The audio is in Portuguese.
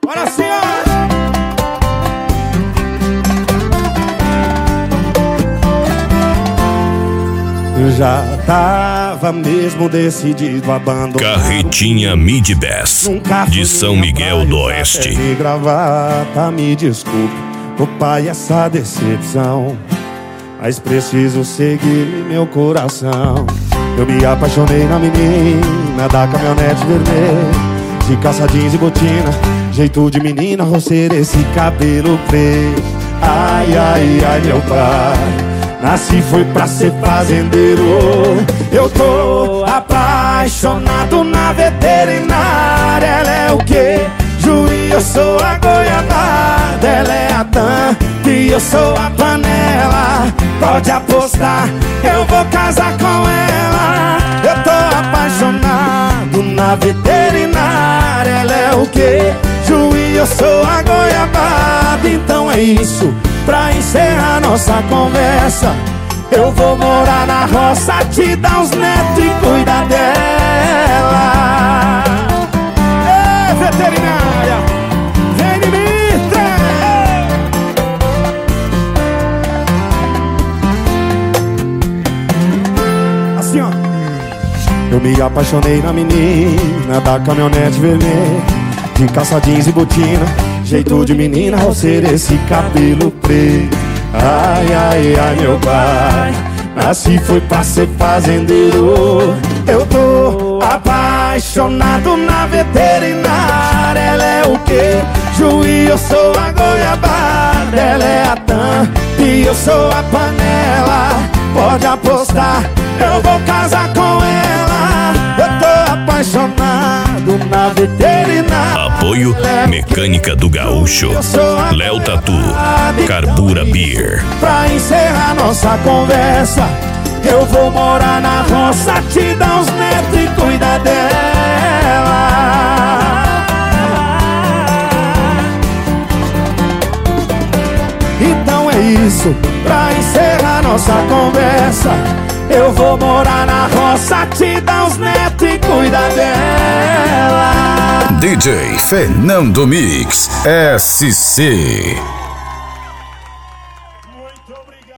Bora, senhora! Eu já tava mesmo decidido a abandonar Carretinha Mid-Bass de São Miguel do Oeste. De gravata, me desculpe, o pai, essa decepção, mas preciso seguir meu coração. Eu me apaixonei na menina da caminhonete vermelha, de calça jeans e botina, jeito de menina, roceira, esse cabelo preto. Ai, ai, ai, meu pai, nasci foi pra ser fazendeiro. Eu tô apaixonado na veterinária. Ela é o quê? Juí, eu sou a goiabada. Ela é a tampa e eu sou a panela. Pode apostar, eu vou casar com ela. Eu tô apaixonado na veterinária. Ela é o quê? Juí, eu sou a goiabada. Então é isso, pra encerrar nossa conversa, eu vou morar na roça, te dar uns netos e cuidar dela. Ei, veterinária, vem de mim, assim, ó. Eu me apaixonei na menina da caminhonete vermelha, de calça jeans e botina, jeito de menina, roceira, esse cabelo preto. Ai, ai, ai, meu pai, nasci foi pra ser fazendeiro. Eu tô apaixonado na veterinária. Ela é o quê? Juí, eu sou a goiabada. Ela é a tampa e eu sou a panela. Pode apostar, eu vou casar com ela. Eu tô apaixonado na veterinária. Apoio Mecânica do Gaúcho, Léo Tatu, Carbura Beer. Pra encerrar nossa conversa, eu vou morar na roça, te dar uns netos e cuidar dela. Então é isso, pra encerrar nossa conversa, eu vou morar na roça, te dar uns netos e cuidar dela. DJ Fernando Mix SC.